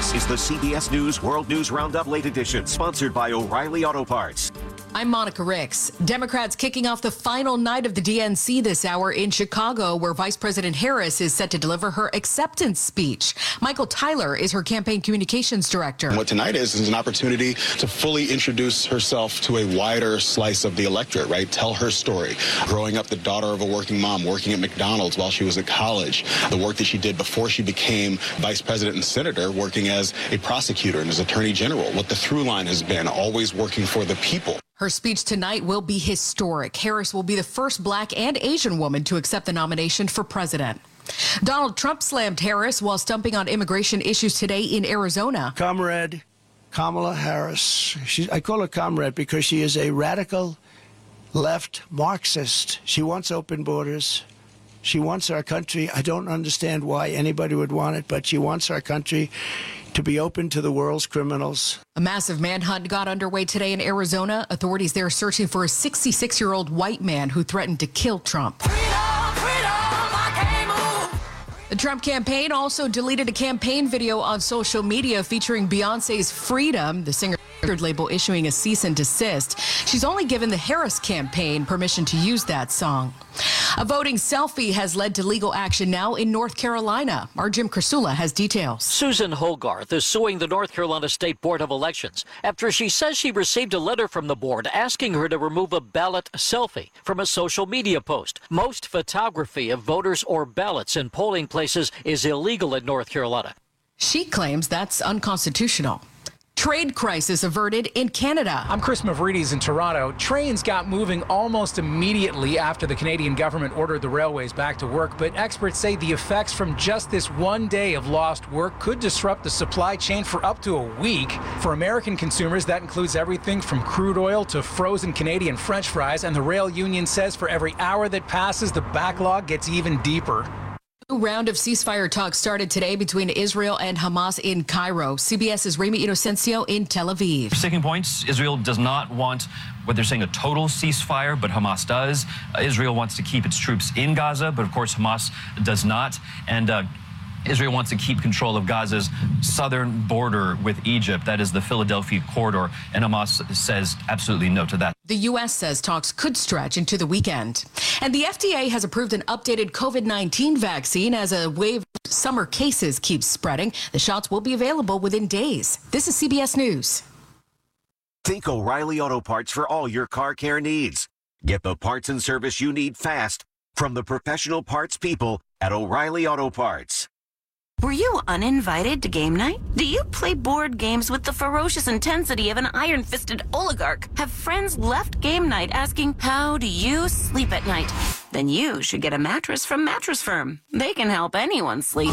This is the CBS News World News Roundup Late Edition, sponsored by O'Reilly Auto Parts. I'm Monica Ricks. Democrats kicking off the final night of the DNC this hour in Chicago, where Vice President Harris is set to deliver her acceptance speech. Michael Tyler is her campaign communications director. What tonight is an opportunity to fully introduce herself to a wider slice of the electorate, right? Tell her story. Growing up the daughter of a working mom, working at McDonald's while she was at college, the work that she did before she became vice president and senator, working as a prosecutor and as attorney general, what the through line has been, always working for the people. Her speech tonight will be historic. Harris will be the first Black and Asian woman to accept the nomination for president. Donald Trump slammed Harris while stumping on immigration issues today in Arizona. Comrade Kamala Harris. I call her comrade because she is a radical left Marxist. She wants open borders. She wants our country. I don't understand why anybody would want it, but she wants our country to be open to the world's criminals. A massive manhunt got underway today in Arizona. Authorities there searching for a 66-year-old white man who threatened to kill Trump. The Trump campaign also deleted a campaign video on social media featuring Beyonce's Freedom, the singer record label issuing a cease and desist. She's only given the Harris campaign permission to use that song. A voting selfie has led to legal action now in North Carolina. Our Jim Kursula has details. Susan Hogarth is suing the North Carolina State Board of Elections after she says she received a letter from the board asking her to remove a ballot selfie from a social media post. Most photography of voters or ballots in polling places is illegal in North Carolina. She claims that's unconstitutional. Trade crisis averted in Canada. I'm Chris Mavridis in Toronto. Trains got moving almost immediately after the Canadian government ordered the railways back to work, but experts say the effects from just this one day of lost work could disrupt the supply chain for up to a week. For American consumers, that includes everything from crude oil to frozen Canadian French fries, and the rail union says for every hour that passes, the backlog gets even deeper. A round of ceasefire talks started today between Israel and Hamas in Cairo. CBS's Rami Inocencio in Tel Aviv. Sticking points, Israel does not want what they're saying a total ceasefire, but Hamas does. Israel wants to keep its troops in Gaza, but of course Hamas does not. And Israel wants to keep control of Gaza's southern border with Egypt. That is the Philadelphia corridor. And Hamas says absolutely no to that. The U.S. says talks could stretch into the weekend. And the FDA has approved an updated COVID-19 vaccine as a wave of summer cases keeps spreading. The shots will be available within days. This is CBS News. Think O'Reilly Auto Parts for all your car care needs. Get the parts and service you need fast from the professional parts people at O'Reilly Auto Parts. Were you uninvited to game night? Do you play board games with the ferocious intensity of an iron-fisted oligarch? Have friends left game night asking, how do you sleep at night? Then you should get a mattress from Mattress Firm. They can help anyone sleep.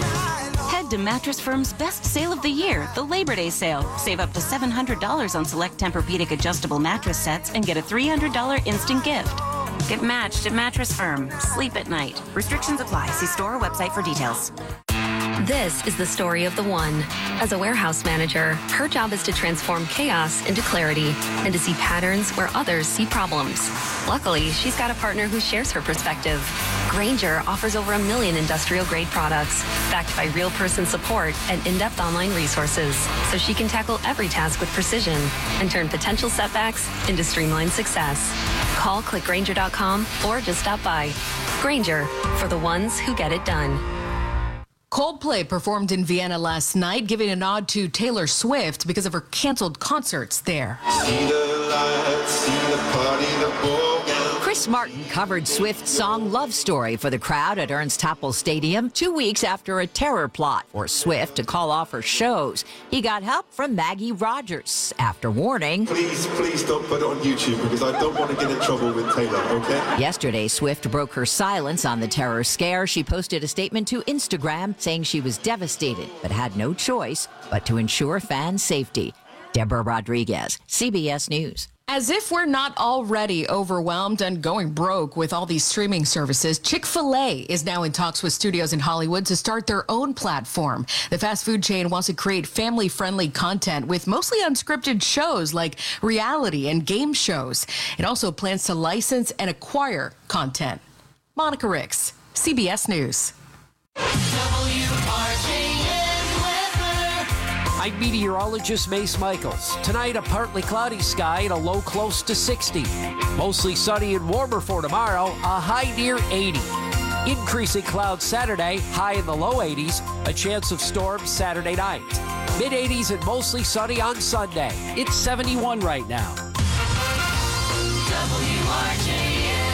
Head to Mattress Firm's best sale of the year, the Labor Day sale. Save up to $700 on select Tempur-Pedic adjustable mattress sets and get a $300 instant gift. Get matched at Mattress Firm. Sleep at night. Restrictions apply. See store or website for details. This is the story of the one. As a warehouse manager, her job is to transform chaos into clarity and to see patterns where others see problems. Luckily, she's got a partner who shares her perspective. Grainger offers over 1 million industrial-grade products, backed by real person support and in-depth online resources, so she can tackle every task with precision and turn potential setbacks into streamlined success. Call clickgrainger.com or just stop by. Grainger, for the ones who get it done. Coldplay performed in Vienna last night, giving a nod to Taylor Swift because of her canceled concerts there. See the lights, see the party, the ball. Chris Martin covered Swift's song Love Story for the crowd at Ernst Happel Stadium 2 weeks after a terror plot for Swift to call off her shows. He got help from Maggie Rogers after warning. Please don't put it on YouTube because I don't want to get in trouble with Taylor, okay? Yesterday, Swift broke her silence on the terror scare. She posted a statement to Instagram saying she was devastated but had no choice but to ensure fan safety. Deborah Rodriguez, CBS News. As if we're not already overwhelmed and going broke with all these streaming services, Chick-fil-A is now in talks with studios in Hollywood to start their own platform. The fast food chain wants to create family-friendly content with mostly unscripted shows like reality and game shows. It also plans to license and acquire content. Monica Ricks, CBS News. WRJN weather. I'm meteorologist Mace Michaels. Tonight, a partly cloudy sky and a low close to 60. Mostly sunny and warmer for tomorrow, a high near 80. Increasing clouds Saturday, high in the low 80s. A chance of storms Saturday night. Mid-80s and mostly sunny on Sunday. It's 71 right now. WRJN.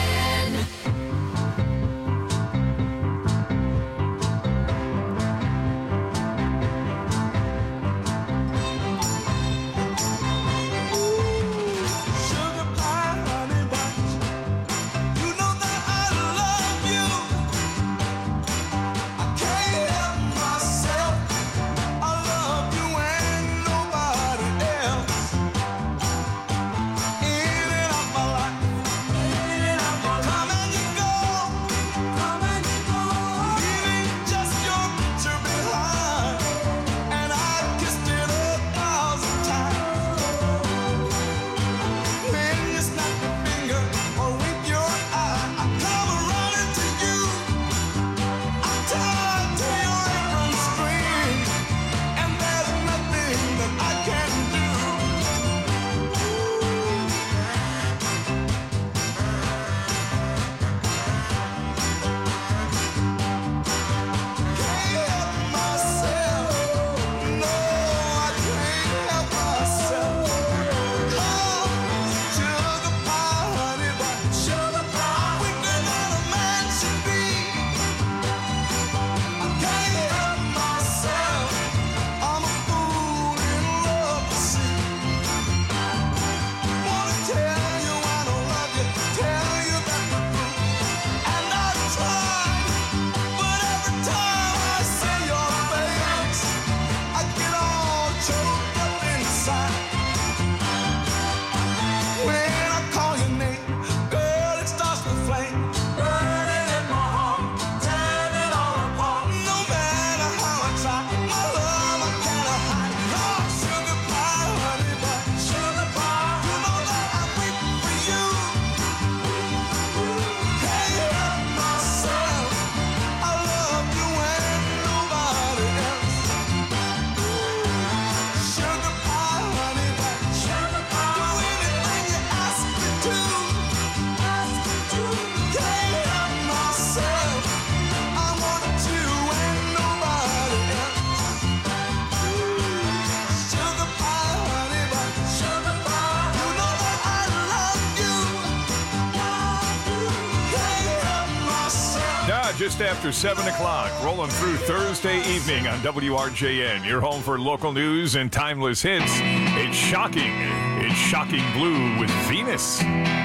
Just after 7 o'clock, rolling through Thursday evening on WRJN, your home for local news and timeless hits. It's shocking. It's Shocking Blue with Venus.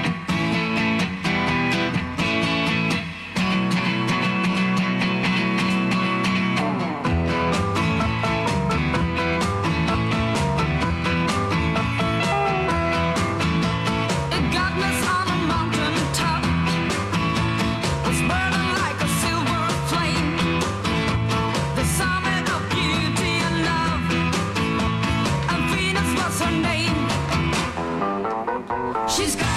She's got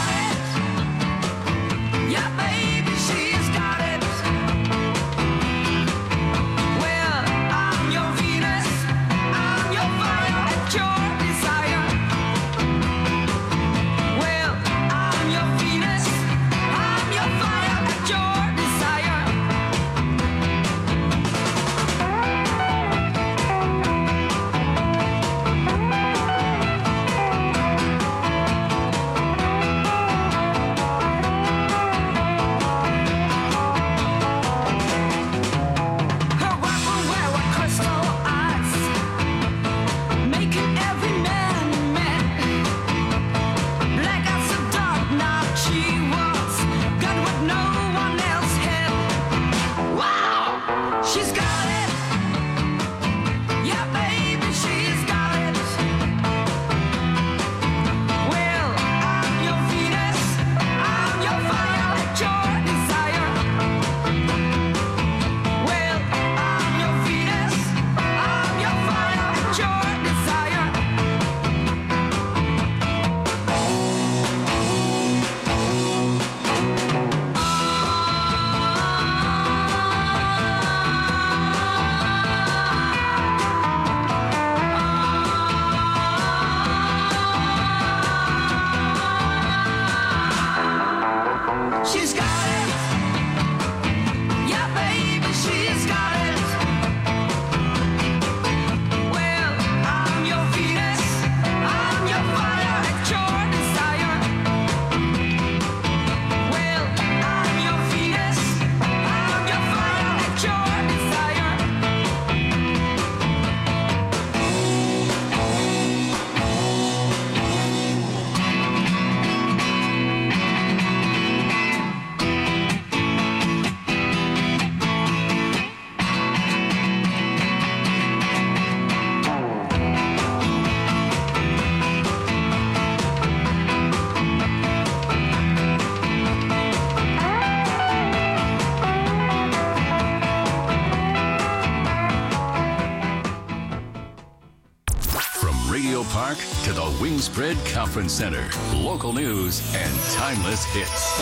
Wingspread Conference Center. Local news and timeless hits.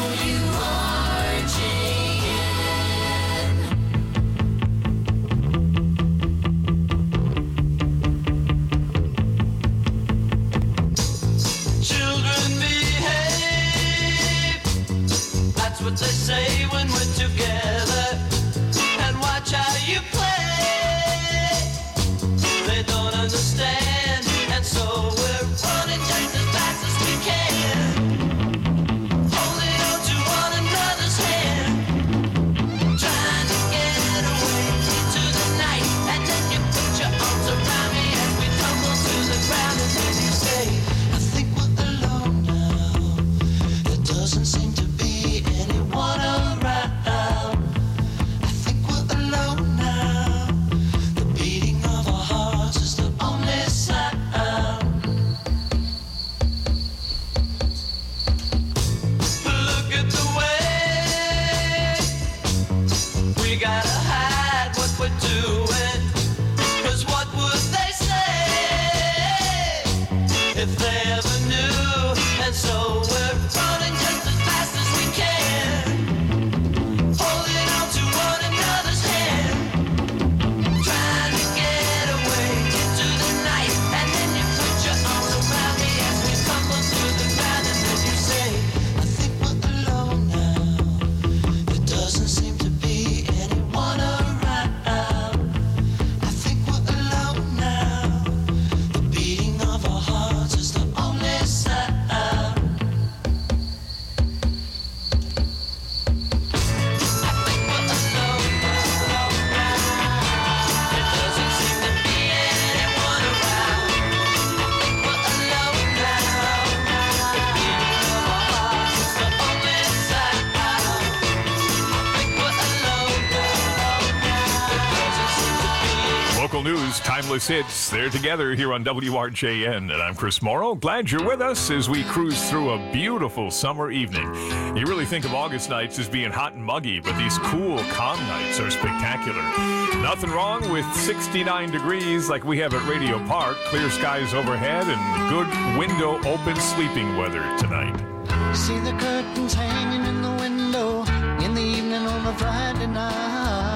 Children behave. That's what they say when we're together. And watch how you play. They don't understand, and so we're running just as fast as we can. Holding on to one another's hand. Trying to get away into the night. And then you put your arms around me as we tumble to the ground. And then you say, I think we're alone now. There doesn't seem to be anyone around. I think we're alone now. The beating of our hearts is the only sound. Look at the way we gotta hide what we're doing. 'Cause what would they say if they ever knew? And so we're running just as fast as we can. Holding on to one another's hand. Trying to get away into the night. And then you put your arms around me as we tumble through the ground. And then you say, I think we're alone now. There doesn't seem to be anyone around. I think we're alone now. The beating of our hearts is the only sound. Local news, timeless hits. They're together here on WRJN. And I'm Chris Morrow. Glad you're with us as we cruise through a beautiful summer evening. You really think of August nights as being hot and muggy, but these cool, calm nights are spectacular. Nothing wrong with 69 degrees like we have at Radio Park, clear skies overhead, and good window open sleeping weather tonight. See the curtains hanging in the window in the evening on a Friday night.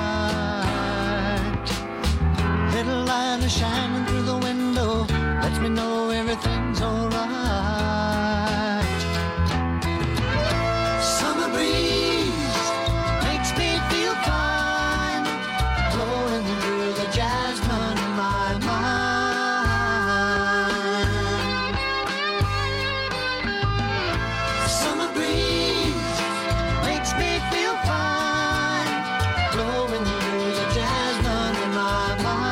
Little light is shining through the window, lets me know everything's alright. Summer breeze makes me feel fine, blowing through the jasmine in my mind. Summer breeze makes me feel fine, blowing through the jasmine in my mind.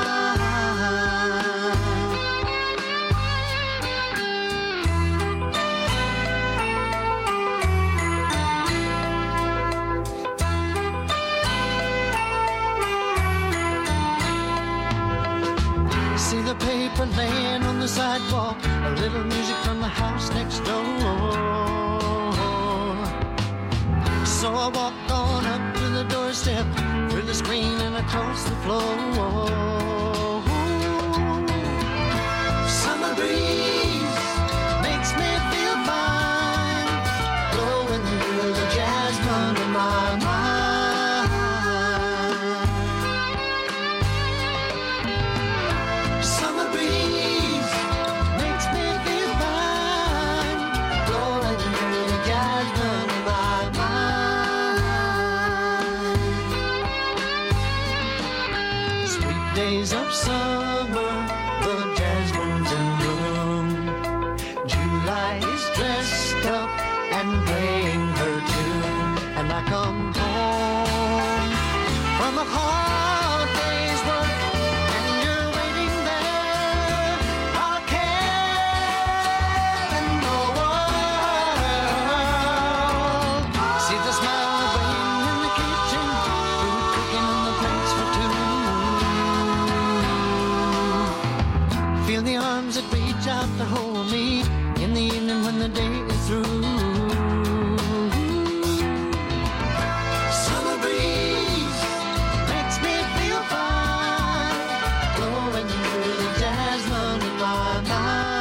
See the paper laying on the sidewalk, a little music from the house next door. So I walk on up to the doorstep, through the screen and across the floor. Summer breeze makes me feel fine, blowing through the jasmine in my mind. Summer breeze makes me feel fine, blowing through the jasmine in my mind. Sweet days of summer, the jasmine's in bloom. July is dressed up and playing her tune. And I come home from a hard day's work, and you're waiting there, all care in the world. See the smile of rain in the kitchen, food cooking on the plates for two. Feel the arms that reach out to hold me in the evening when the day is through. Summer breeze makes me feel fine, blowing through the jasmine in my mind.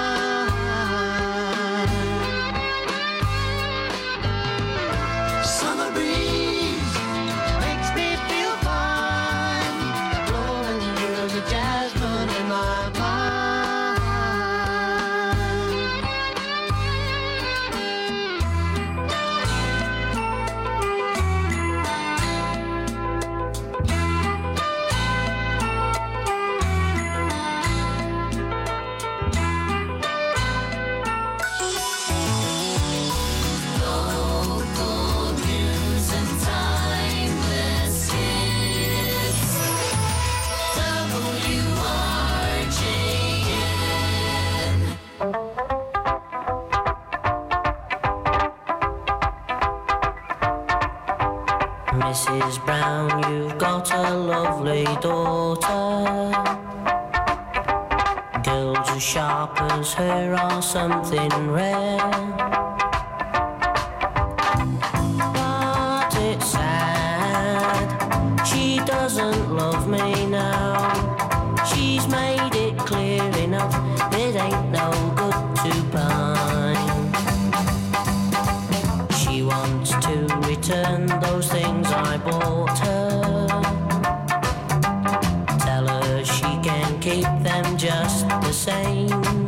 Mrs. Brown, you've got a lovely daughter. Girls as sharp as her are something rare. But it's sad, she doesn't love me now. She's made it clear enough, it ain't no good to pine. She wants to return those things I bought her. Tell her she can keep them just the same.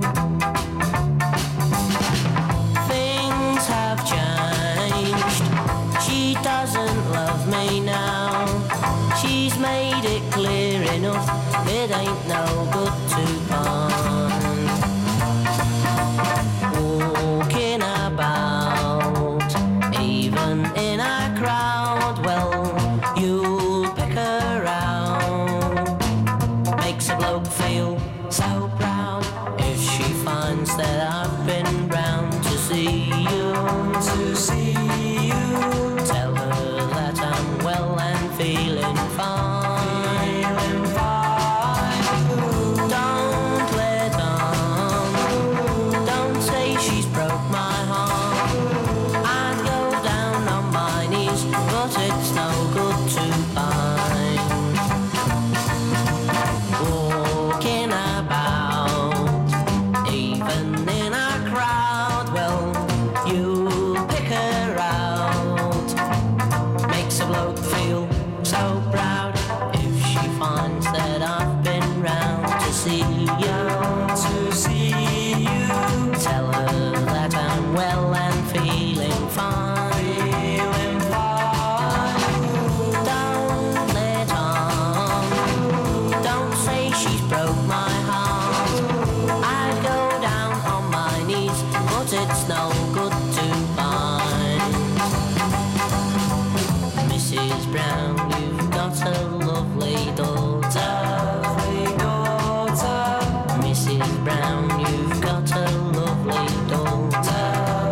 Things have changed, she doesn't love me now. She's made it clear enough, it ain't no good to pine. Walking about, even in a crowd, well, you'll pick her out. Makes a bloke feel so proud if she finds that I've been round to see you. Tell her that I'm well and feeling fine. Don't let on, don't say she's broke my heart. I'd go down on my knees, but it's no good to pine. Walking about, even in a crowd, well, you pick her out. Makes a bloke feel so proud if she finds that I've been round to see you. Tell her that I'm well and feeling fine. Don't let on, don't say she's broke my heart. I'd go down on my knees, but it's no good to pine. Mrs. Brown, you've got a lovely daughter. Mrs. Brown, you've got a lovely daughter.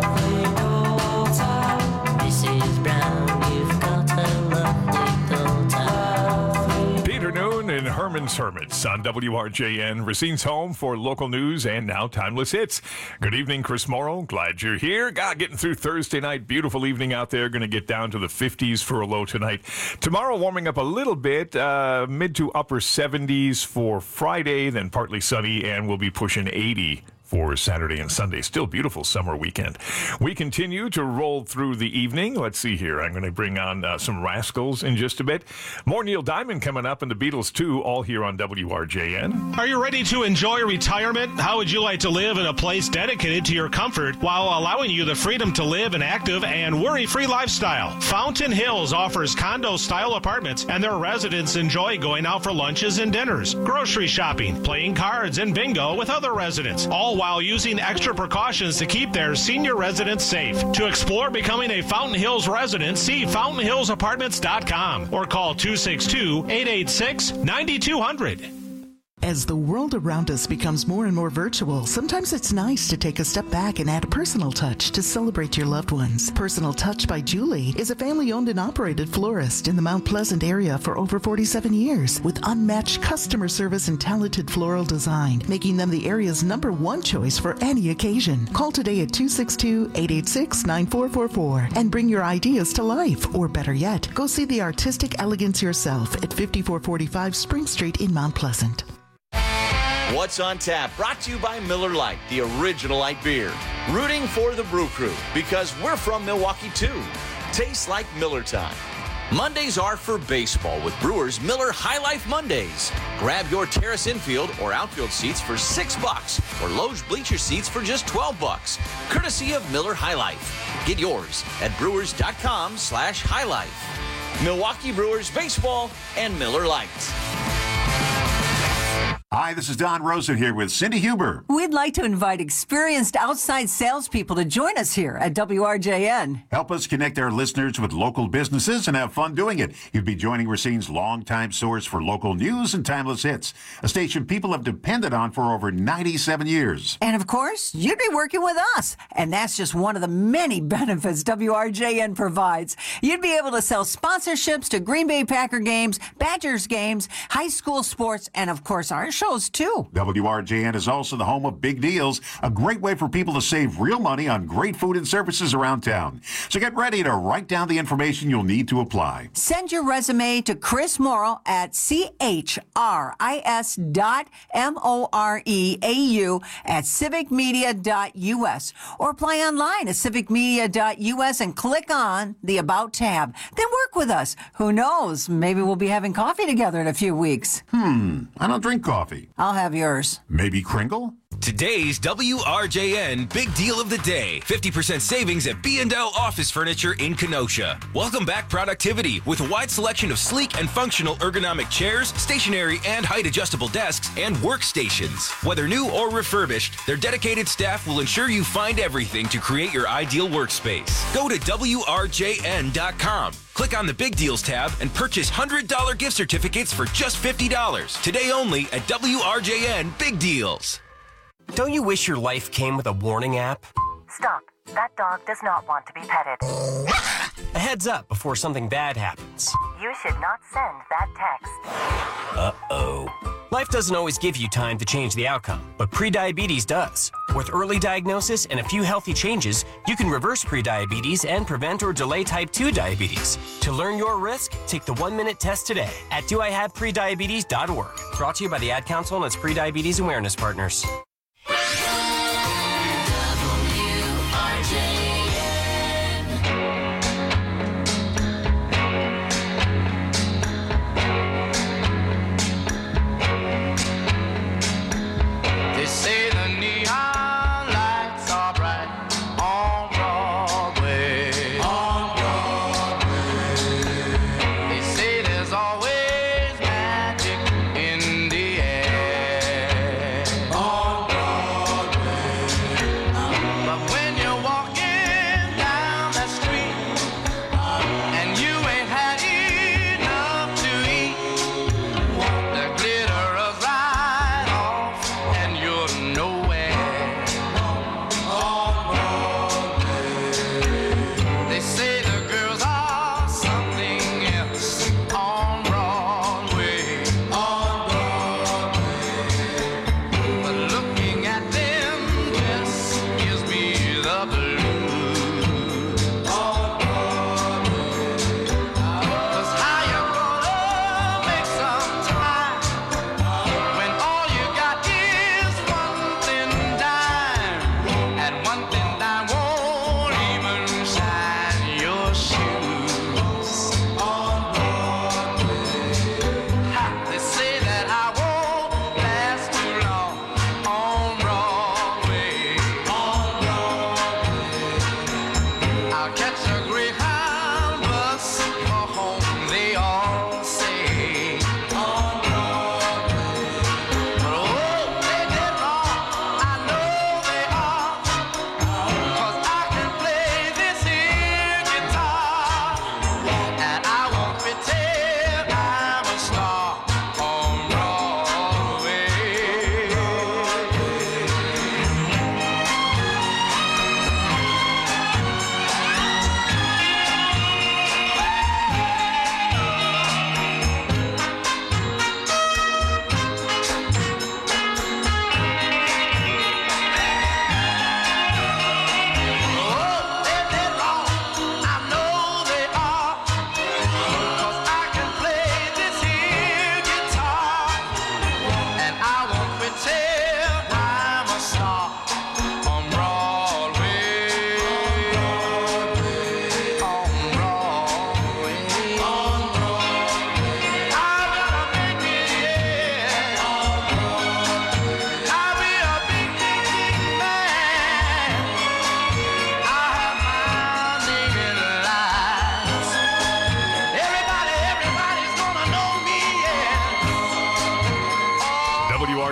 Mrs. Brown, you've got a lovely daughter. Peter Noon and Herman's Hermits on WRJN, Racine's home for local news and now timeless hits. Good evening, Chris Morrow. Glad you're here. Getting through Thursday night. Beautiful evening out there. Going to get down to the 50s for a low tonight. Tomorrow warming up a little bit, mid to upper 70s for Friday, then partly sunny, and we'll be pushing 80 for Saturday and Sunday. Still beautiful summer weekend. We continue to roll through the evening. Let's see here. I'm going to bring on some Rascals in just a bit. More Neil Diamond coming up, and the Beatles too, all here on WRJN. Are you ready to enjoy retirement? How would you like to live in a place dedicated to your comfort while allowing you the freedom to live an active and worry-free lifestyle? Fountain Hills offers condo-style apartments, and their residents enjoy going out for lunches and dinners, grocery shopping, playing cards, and bingo with other residents, all while using extra precautions to keep their senior residents safe. To explore becoming a Fountain Hills resident, see fountainhillsapartments.com or call 262-886-9200. As the world around us becomes more and more virtual, sometimes it's nice to take a step back and add a personal touch to celebrate your loved ones. Personal Touch by Julie is a family-owned and operated florist in the Mount Pleasant area for over 47 years with unmatched customer service and talented floral design, making them the area's #1 choice for any occasion. Call today at 262-886-9444 and bring your ideas to life. Or better yet, go see the artistic elegance yourself at 5445 Spring Street in Mount Pleasant. What's on Tap, brought to you by Miller Lite, the original light beer. Rooting for the Brew Crew, because we're from Milwaukee too. Tastes like Miller time. Mondays are for baseball with Brewers Miller High Life Mondays. Grab your terrace infield or outfield seats for $6 or Loge bleacher seats for just $12, courtesy of Miller High Life. Get yours at brewers.com/highlife. Milwaukee Brewers baseball and Miller Lite. Hi, this is Don Rosen here with Cindy Huber. We'd like to invite experienced outside salespeople to join us here at WRJN. Help us connect our listeners with local businesses and have fun doing it. You'd be joining Racine's longtime source for local news and timeless hits, a station people have depended on for over 97 years. And of course, you'd be working with us. And that's just one of the many benefits WRJN provides. You'd be able to sell sponsorships to Green Bay Packer games, Badgers games, high school sports, and of course our shows too. WRJN is also the home of Big Deals, a great way for people to save real money on great food and services around town. So get ready to write down the information you'll need to apply. Send your resume to Chris Morrill at chris.moreau@civicmedia.us or apply online at civicmedia.us and click on the About tab. Then work with us. Who knows? Maybe we'll be having coffee together in a few weeks. I don't drink coffee. I'll have yours. Maybe Kringle? Today's WRJN Big Deal of the Day. 50% savings at B&L Office Furniture in Kenosha. Welcome back productivity with a wide selection of sleek and functional ergonomic chairs, stationary and height adjustable desks, and workstations. Whether new or refurbished, their dedicated staff will ensure you find everything to create your ideal workspace. Go to WRJN.com. Click on the Big Deals tab and purchase $100 gift certificates for just $50. Today only at WRJN Big Deals. Don't you wish your life came with a warning app? Stop. That dog does not want to be petted. A heads up before something bad happens. You should not send that text. Uh-oh. Life doesn't always give you time to change the outcome, but prediabetes does. With early diagnosis and a few healthy changes, you can reverse prediabetes and prevent or delay type 2 diabetes. To learn your risk, take the 1-minute test today at doihaveprediabetes.org. Brought to you by the Ad Council and its prediabetes awareness partners. They say the neon lights are bright on Broadway. On Broadway. They say there's always magic in the air. On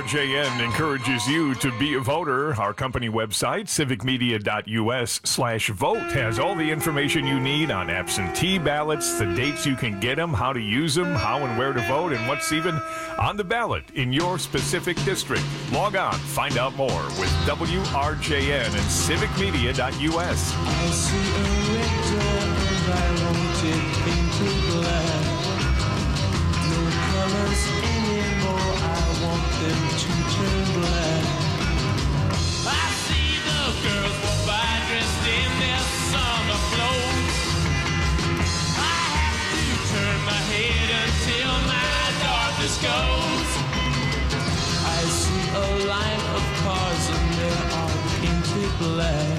WRJN encourages you to be a voter. Our company website, civicmedia.us/vote, has all the information you need on absentee ballots, the dates you can get them, how to use them, how and where to vote, and what's even on the ballot in your specific district. Log on, find out more with WRJN and civicmedia.us. I see a red door and I want it painted black. No colors anymore, I want them to turn black. I see the girls walk by dressed in their summer clothes. I have to turn my head until my darkness goes. I see a line of cars and they are painted black.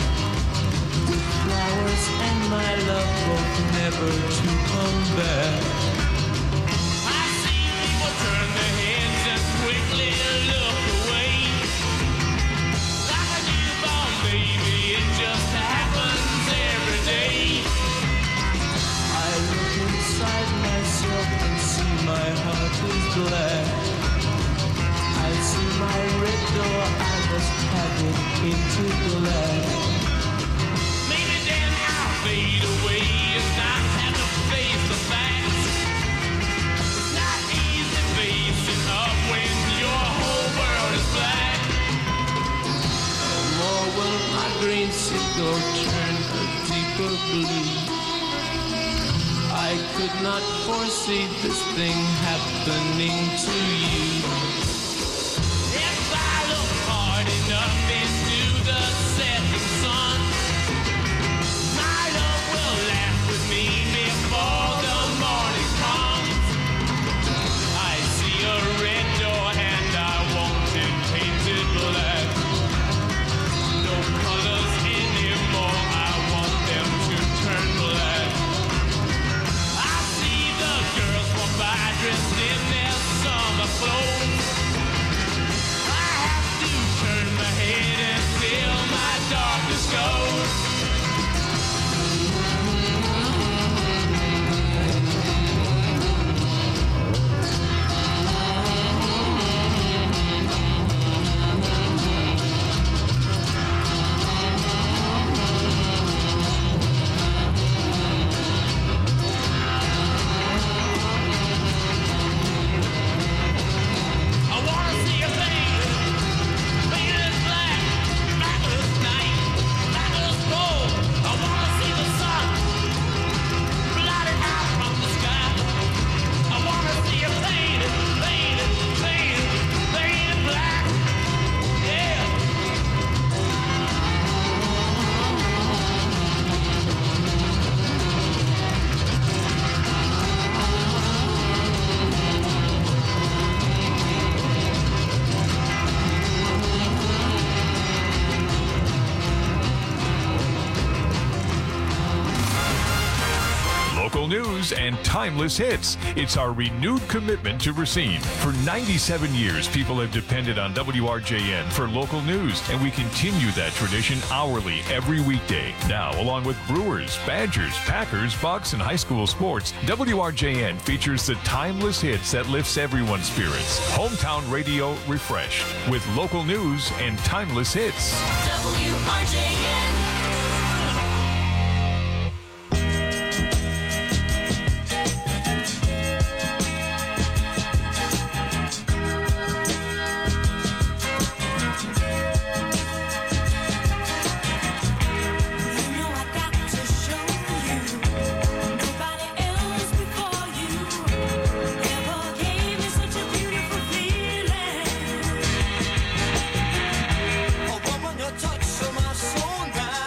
Flowers and my love both never to come back. I see people turn their heads and quickly look away. Like a newborn baby, it just happens every day. I look inside myself and see my heart is black. I see my red door, I must have it painted black. Fade away and not have to face the facts. It's not easy facing up when your whole world is black. No more will my green seagull turn a deeper blue. I could not foresee this thing happening to you. If I look hard enough into the setting sun, before the morning comes. I see a red door and I want it painted black. No colors anymore, I want them to turn black. I see the girls walk by dressed in their summer clothes. I have to turn my head until my darkness goes. News and timeless hits. It's our renewed commitment to Racine. For 97 years, people have depended on WRJN for local news, and we continue that tradition hourly every weekday. Now, along with Brewers, Badgers, Packers, Bucks, and high school sports, WRJN features the timeless hits that lifts everyone's spirits. Hometown radio refreshed with local news and timeless hits. WRJN. Touch of my soul now.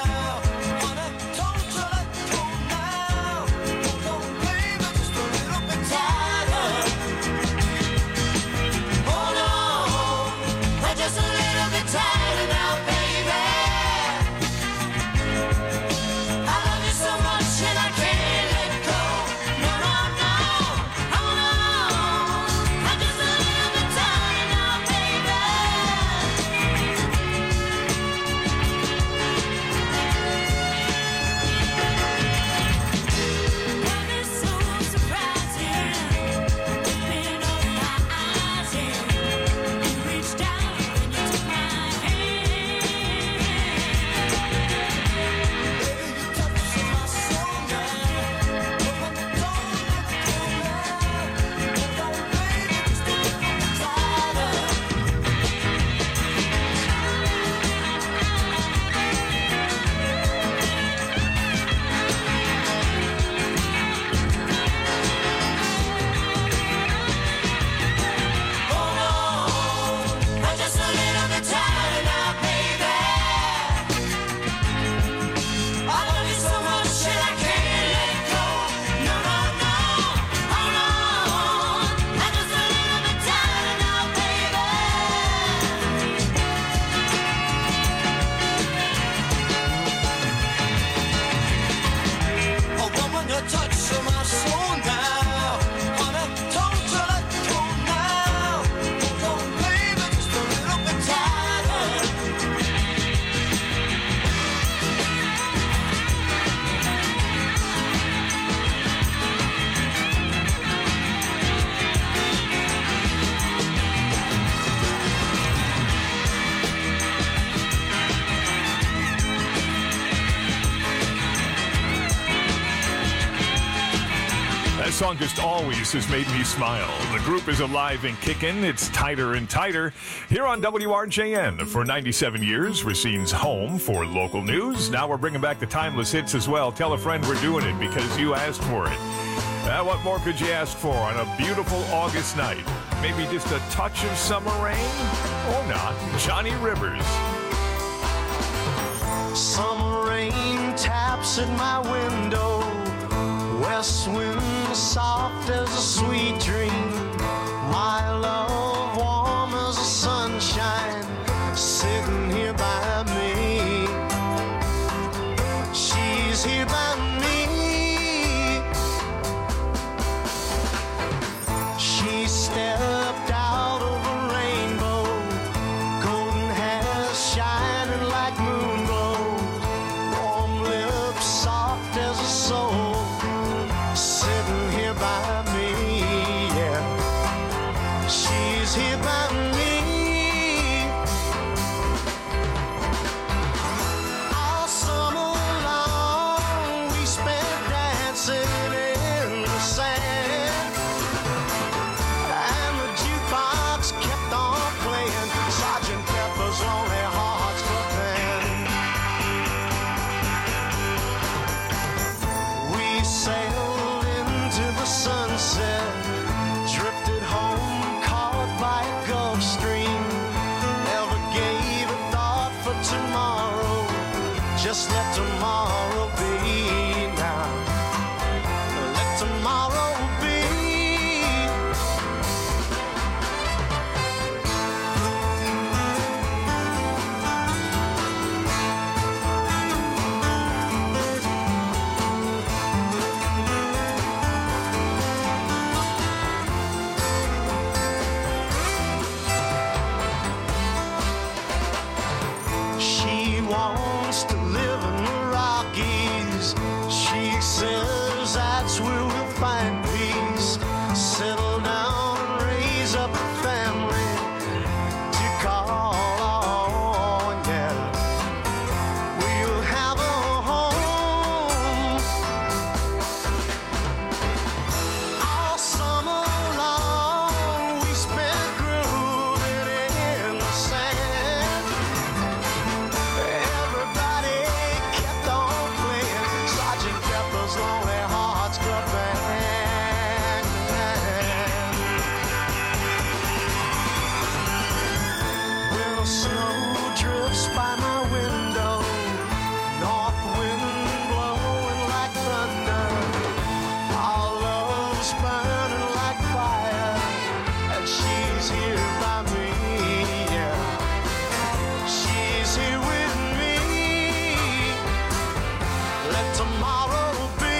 song just always has made me smile. The group is alive and kicking. It's Tighter and Tighter here on WRJN. For 97 years, Racine's home for local news. Now we're bringing back the timeless hits as well. Tell a friend we're doing it because you asked for it. What more could you ask for on a beautiful August night? Maybe just a touch of summer rain? Or not? Johnny Rivers. Summer rain taps at my window. West wind soft as a sweet dream. My love warm as the sunshine, sitting here by me. She's here by me. She stepped out over rainbow, golden hair shining like moonglow, warm lips soft as a soul, sitting here by me, yeah. She's here by me. All summer long we spent dancing in the sand, and the jukebox kept on playing Sgt. Pepper's Lonely Hearts Club Band. We sailed into the sunset, drifted home caught by a Gulf Stream, never gave a thought for tomorrow, just let tomorrow be now, let tomorrow be. She wants to live in the Rockies. She says that's where we'll find peace. Settle down and raise up a family to call on, yeah. We'll have a home. All summer long we spent grooving in the sand. Everybody kept on playing Sgt. Pepper's Lonely Hearts Club Band. When the snow drifts by my window, north wind blowing like thunder, our love's burning like fire, and she's here by me, yeah. She's here with me. Let tomorrow be.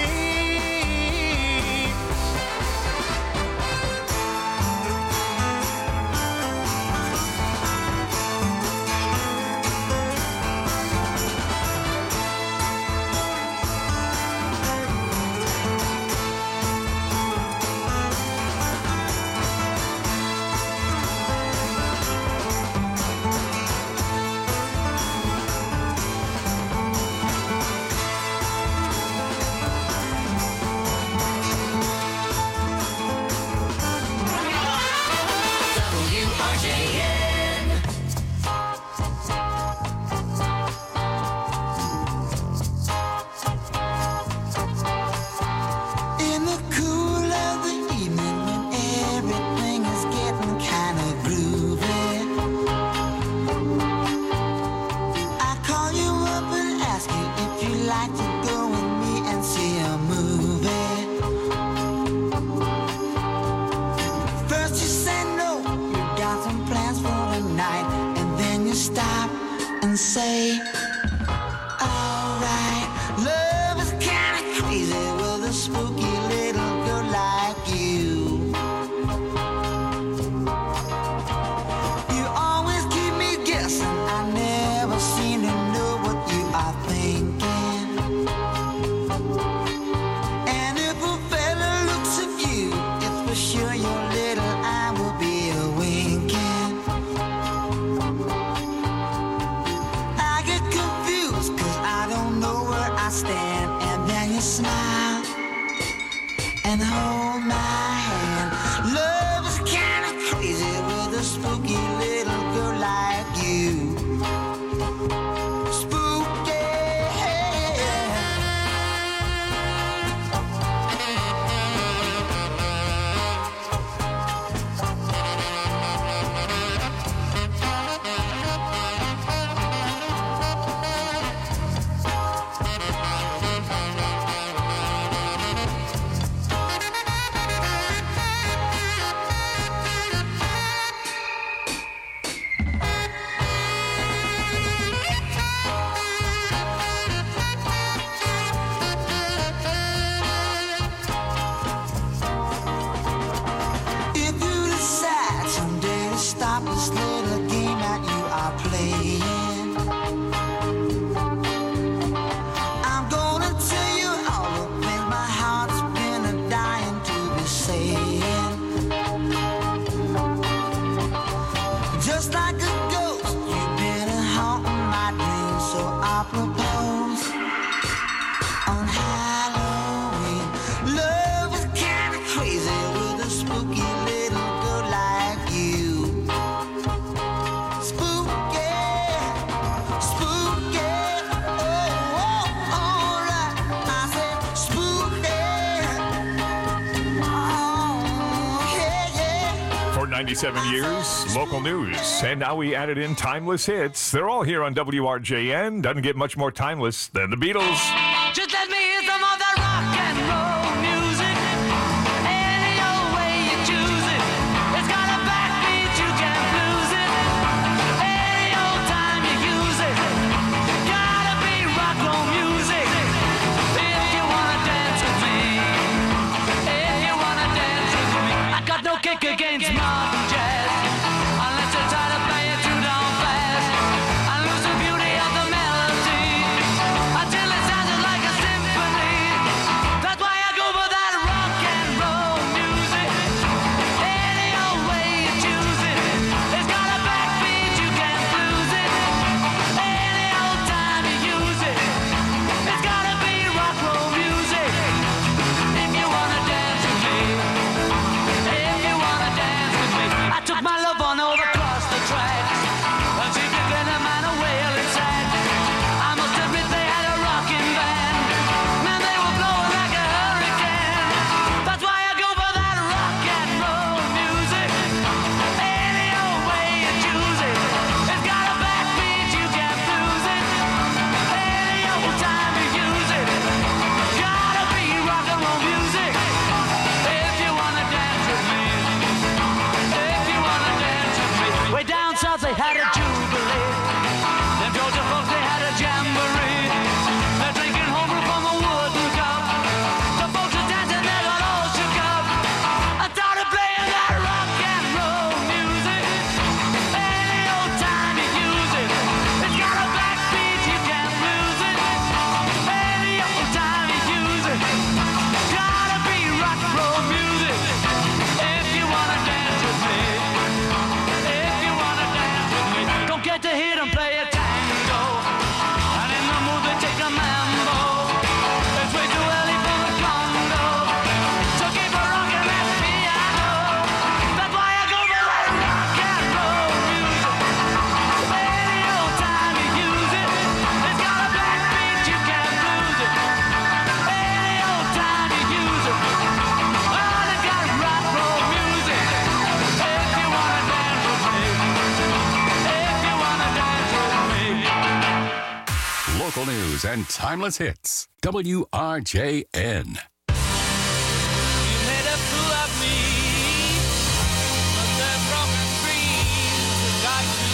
In the cool of the evening when everything is getting kind of groovy, I call you up and ask you if you'd like to go with me and see a movie. First you say no, you got some plans for the night, and then you stop and say, alright, love is kinda crazy with a spooky little girl like you. You always keep me guessing, I never seem to know what you are thinking. And if a fella looks at you, it's for sure your little eye will be a winking. I get confused 'cause I don't know where I stand, and then you smile and hold 77 years, local news. And now we added in timeless hits. They're all here on WRJN. Doesn't get much more timeless than the Beatles. Just let me hear some of that rock and roll music. Any old way you choose it. It's got a backbeat, you can't lose it. Any old time you use it. Gotta be rock roll music. If you wanna dance with me. If you wanna dance with me. I got no kick against modern jazz. Unless you try to play it too darn fast. I lose the beauty of the melody. Until it sounds like a symphony. That's why I go for that rock and roll music. Any old way you choose it. It's got a backbeat, you can't lose it. Any old time you use it. It's gotta be rock roll music. If you wanna dance with me. If you wanna dance with me. I took my love on over across the tracks. And she could get a man a wailing sad. I must admit they had a rocking band. Man, they were blowing like a hurricane. That's why I go for that rock and roll music. Any old way you choose it. It's got a backbeat, you can't lose it. Any old time you use it. Gotta be rock and roll music. If you wanna dance with me. If you wanna dance with me. Way down south they had a jubilee. Them Georgia folks they had a jamboree. They're drinking homebrew from a wooden cup. The folks are dancing, they got all shook up. I started playing that rock and roll music. Any old time you use it. It's got a backbeat, you can't lose it. Any old time you use it. Gotta be rock and roll music. If you wanna dance with me. If you wanna dance with me. Don't get to hear them play a tango. And in the mood they take a mambo. It's way too early for the Congo. So keep a rockin' that piano. That's why I go for that rock and roll music. Any old time you use it. It's got a backbeat, you can't lose it. Any old time you use it. Oh, they got rock roll music. If you wanna dance with me. If you wanna dance with me. Local news and timeless hits. WRJN. You made a fool of me, but the broken dreams have got you.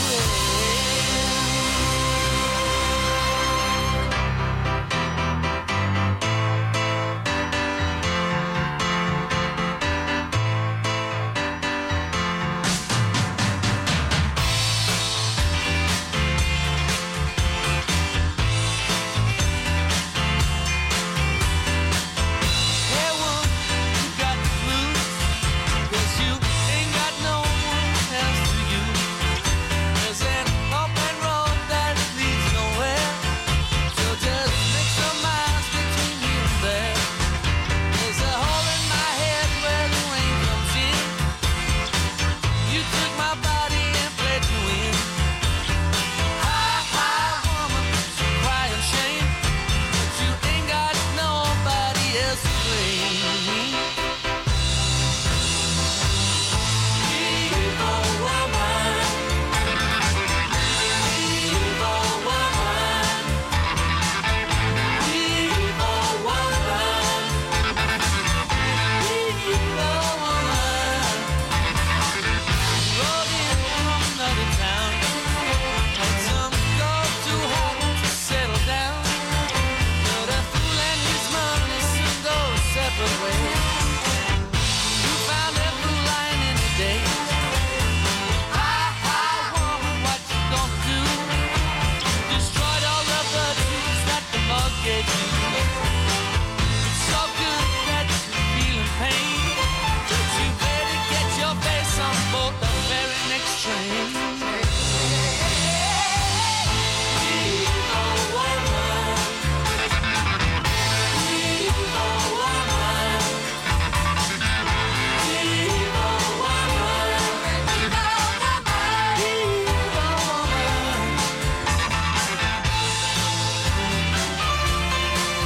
Hey, woman, you got the blues, 'cause you ain't got no one else to use. There's an open road that leads nowhere, so just make some miles between you and there. There's a hole in my head where the rain comes in. You took my body and played to win. Hi, woman, so cry and shame, but you ain't got nobody else to blame. Evil woman, evil woman, evil woman, evil woman. Rode in from another town, had some gold too hot to settle down. But a fool and his money soon go separate ways. You found that blue line in the day. Hi, woman, what you gonna do? Destroyed all of the trees that the mug gave you. It's so good that you're feeling pain, but you better get your face on board the very next train. Evil woman, evil woman, evil woman, evil woman.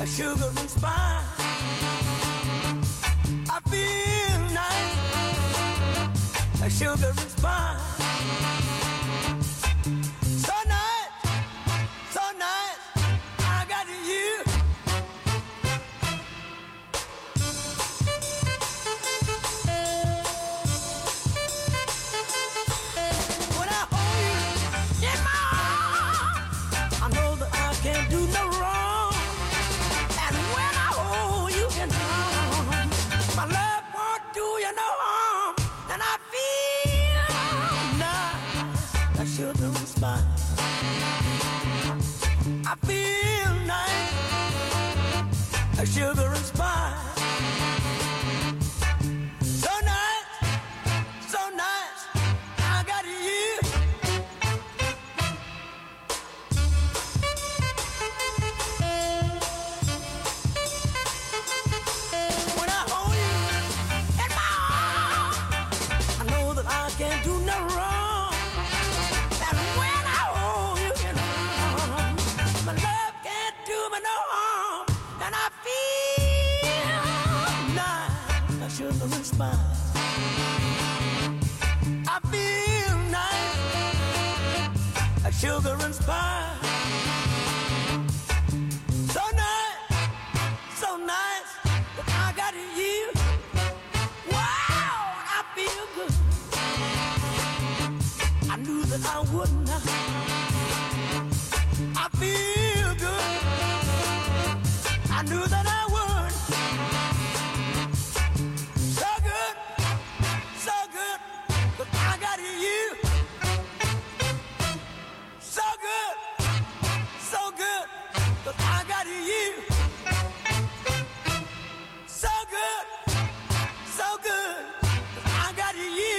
a sugar and spice. I feel nice, a sugar and spice. So nice, I got you. When I hold you in my arms, I know that I can't do no wrong. And when I hold you in my arms, my love won't do you no harm. And I feel nice, a sugar and spice. I feel nice, a sugar and spice. So nice, I got you. When I hold you in my arms, I know that I can't do no wrong. And when I hold you in my arms, my love can't do me no harm. And I feel nice, a sugar and spice. I feel nice, a sugar and spice. So nice that I got you. Wow, I feel good. I knew that I wouldn't. I feel good. I knew that I would. So good, that I got you. So good, that I got you. So good, that I got you.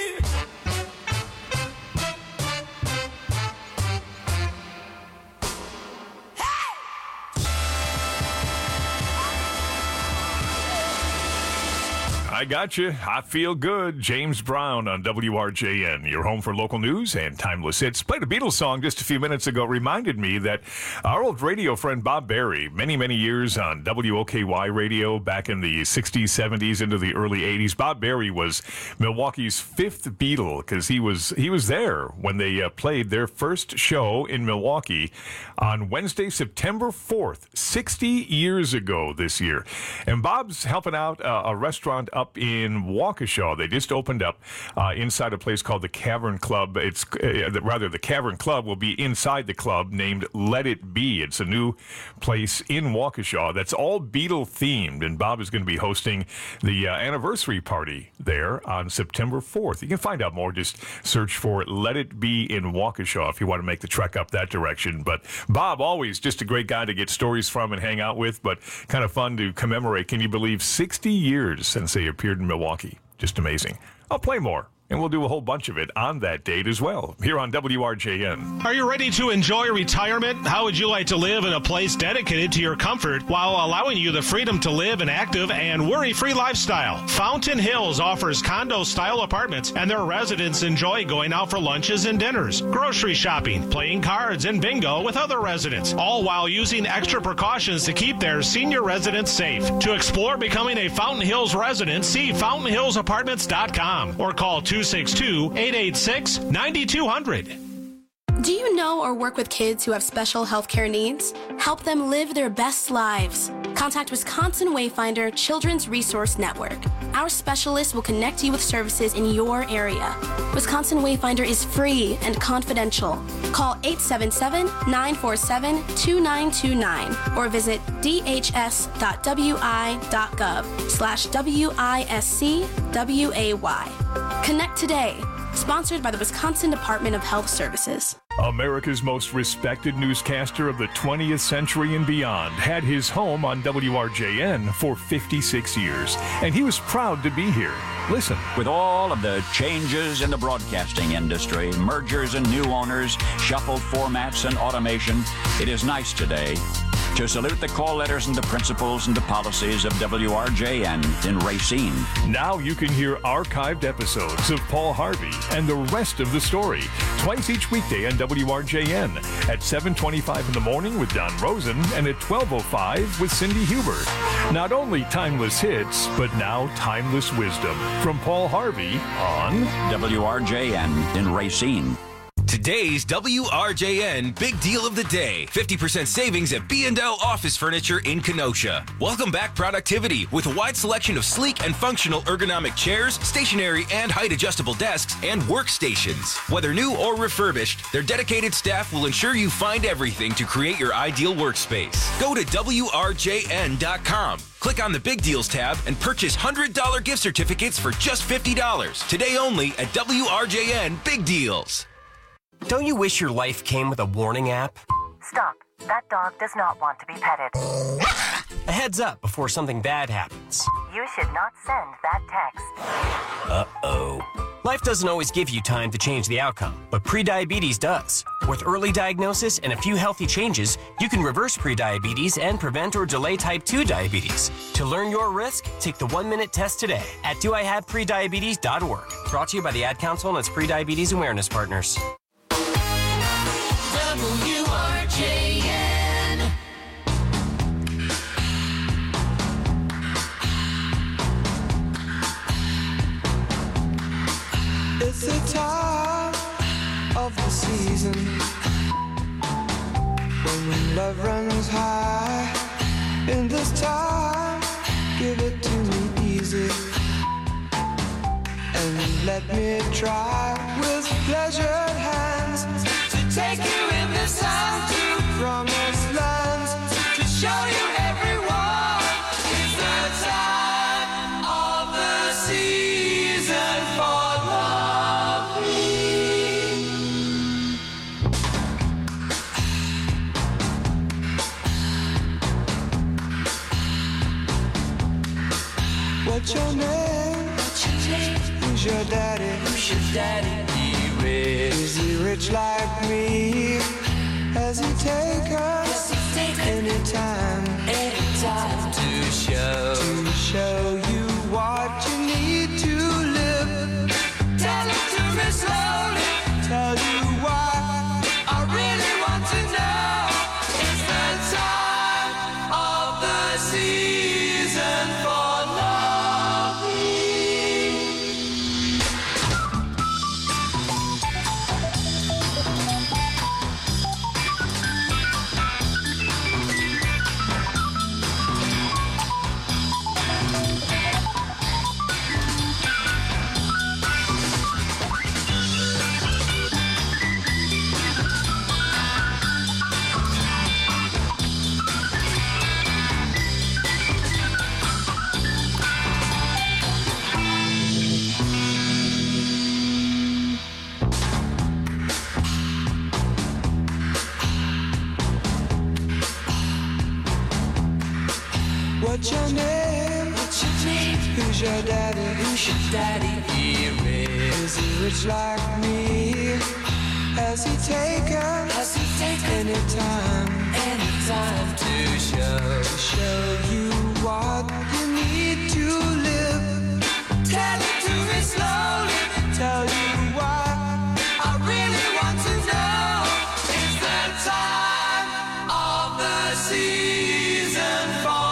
I got you. I feel good. James Brown on WRJN. Your home for local news and timeless hits. Played a Beatles song just a few minutes ago. Reminded me that our old radio friend Bob Berry, many, many years on WOKY radio back in the 60s, 70s, into the early 80s. Bob Berry was Milwaukee's fifth Beatle because he was there when they played their first show in Milwaukee on Wednesday, September 4th, 60 years ago this year. And Bob's helping out a restaurant up in Waukesha. They just opened up inside a place called the Cavern Club. It's the Cavern Club will be inside the club named Let It Be. It's a new place in Waukesha that's all Beatle themed, and Bob is going to be hosting the anniversary party there on September 4th. You can find out more. Just search for Let It Be in Waukesha if you want to make the trek up that direction. But Bob, always just a great guy to get stories from and hang out with, but kind of fun to commemorate. Can you believe 60 years since they appeared in Milwaukee? Just amazing. I'll play more, and we'll do a whole bunch of it on that date as well, here on WRJN. Are you ready to enjoy retirement? How would you like to live in a place dedicated to your comfort while allowing you the freedom to live an active and worry-free lifestyle? Fountain Hills offers condo-style apartments, and their residents enjoy going out for lunches and dinners, grocery shopping, playing cards, and bingo with other residents, all while using extra precautions to keep their senior residents safe. To explore becoming a Fountain Hills resident, see fountainhillsapartments.com or call 262-886-9200. Do you know or work with kids who have special health care needs? Help them live their best lives. Contact Wisconsin Wayfinder Children's Resource Network. Our specialists will connect you with services in your area. Wisconsin Wayfinder is free and confidential. Call 877-947-2929 or visit dhs.wi.gov/WISCWAY. Connect today. Sponsored by the Wisconsin Department of Health Services. America's most respected newscaster of the 20th century and beyond had his home on WRJN for 56 years, and he was proud to be here. Listen. With all of the changes in the broadcasting industry, mergers and new owners, shuffled formats and automation, it is nice today to salute the call letters and the principles and the policies of WRJN in Racine. Now you can hear archived episodes of Paul Harvey and the rest of the story twice each weekday on WRJN at 7:25 in the morning with Don Rosen and at 12:05 with Cindy Huber. Not only timeless hits, but now timeless wisdom from Paul Harvey on WRJN in Racine. Today's WRJN Big Deal of the Day. 50% savings at B&L Office Furniture in Kenosha. Welcome back productivity with a wide selection of sleek and functional ergonomic chairs, stationary and height-adjustable desks, and workstations. Whether new or refurbished, their dedicated staff will ensure you find everything to create your ideal workspace. Go to WRJN.com. Click on the Big Deals tab and purchase $100 gift certificates for just $50. Today only at WRJN Big Deals. Don't you wish your life came with a warning app? Stop. That dog does not want to be petted. A heads up before something bad happens. You should not send that text. Uh-oh. Life doesn't always give you time to change the outcome, but prediabetes does. With early diagnosis and a few healthy changes, you can reverse prediabetes and prevent or delay type 2 diabetes. To learn your risk, take the 1-minute test today at doihaveprediabetes.org. Brought to you by the Ad Council and its Prediabetes Awareness Partners. WRJN. It's the time of the season when love runs high. In this time, give it to me easy and let me try with pleasured hands to take you in this time to promised lands, to show you everyone. It's the time of the season for loving. What's your name? Who's your daddy? Who's your daddy? Is he rich like me? Has he taken anytime to show you what you need to live? Tell it to me slowly. Tell you why I really want to know. It's the time of the season for What's your name? What's your name? Who's your daddy? Who's your daddy? Is he rich like me? Has he taken any time to show you what you need to live? Tell it to me slowly. Tell you why I really want to know. It's the time of the season for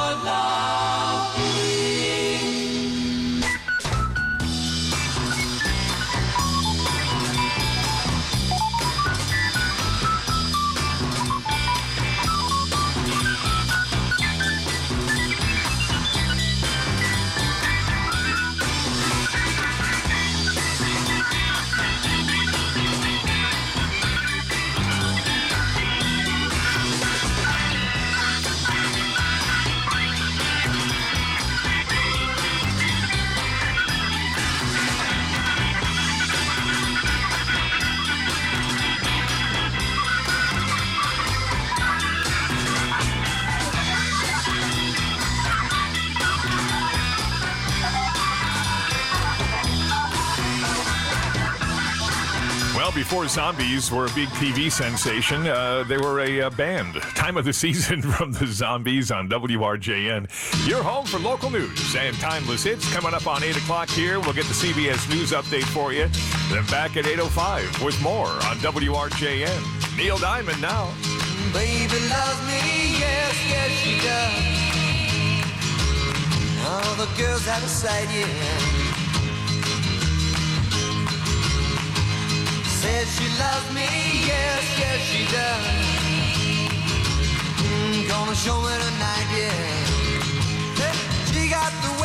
Well, before Zombies were a big TV sensation, they were a band. Time of the season from the Zombies on WRJN. Your home for local news and timeless hits. Coming up on 8 o'clock here, we'll get the CBS News update for you. Then back at 8:05 with more on WRJN. Neil Diamond now. Baby loves me, yes, yes she does. All the girls out of sight, yeah. Says she loves me, yes, yes she does. Gonna show her tonight, yeah. She got the